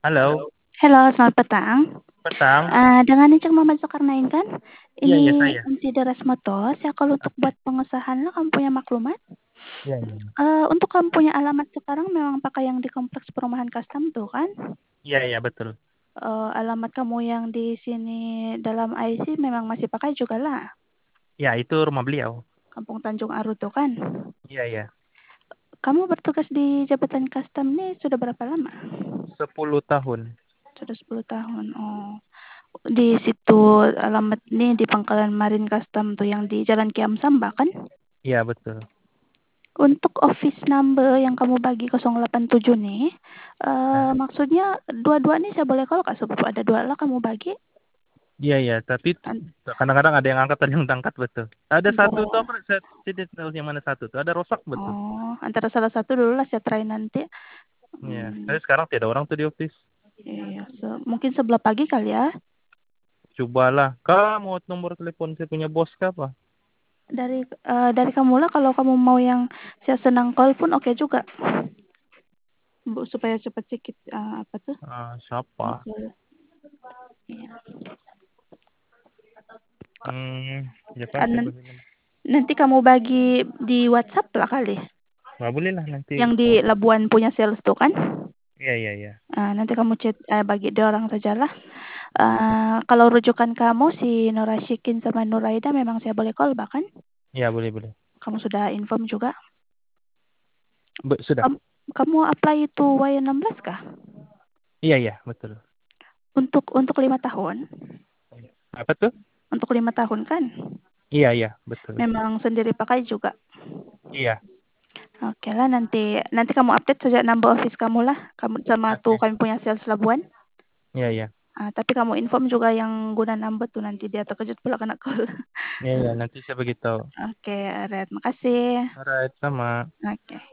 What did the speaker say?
Halo, Halo, selamat petang. petang. Dengan Icang Muhammad Zulkarnain kan? Iya, Ini iya saya. MC Deres Motos ya kalau untuk Oke. buat pengesahan lo kamu punya maklumat? Iya, iya. Untuk kamu punya alamat sekarang memang pakai yang di kompleks perumahan custom tuh kan? Iya, iya betul. Alamat kamu yang di sini dalam IC memang masih pakai juga lah. Ya, itu rumah beliau. Kampung Tanjung Aru tuh kan? Iya, iya. Kamu bertugas di jabatan custom nih sudah berapa lama? 10 tahun. Sudah 10 tahun. Oh. Di situ alamat nih di Pangkalan Marin Custom tuh yang di Jalan Kiam Samba kan? Iya, betul. Untuk office number yang kamu bagi 087 nih, Hah? maksudnya dua-dua nih saya boleh kalau Kak sebab ada dua lah kamu bagi? Iya, iya. Tapi An kadang-kadang ada yang angkat, ada yang tangkat betul. Ada satu tuh antara apa? Saya tidak tahu yang mana satu tuh. Ada rosak betul. antara salah satu dulu lah saya try nanti. Iya. Tapi sekarang tidak ada orang tuh di office. Iya, mungkin sebelah pagi kali ya. Cobalah. Kak, mau nomor telepon saya punya bos kah apa? Dari kamu lah kalau kamu mau yang saya senang call pun oke juga. Bu, supaya cepat sedikit apa tuh? Siapa? Betul. Iya. Siapa? Ah, Saya nan- bagi nomor. nanti kamu bagi di WhatsApp lah kali. Nggak boleh lah nanti. Yang di Labuan punya sales tuh kan? Iya, iya, iya. Nanti kamu chat bagi dia orang sajalah. Kalau rujukan kamu si Norashikin sama Nuraida memang saya boleh call bahkan. Iya, boleh, boleh. Kamu sudah inform juga. Sudah. Kamu apply itu Y16 kah? Iya, iya, betul. Untuk 5 tahun. Apa tuh? Untuk 5 tahun kan? Iya, iya, betul. Memang sendiri pakai juga. Iya. Oke lah nanti kamu update saja number office kamu lah. Kamu sama tuh Oke. kami punya sales Labuan. Iya, iya. Tapi kamu inform juga yang guna number tuh nanti dia terkejut pula kena call. Iya, iya, nanti saya beritahu. Oke, Red, makasih. Alright, sama. Oke.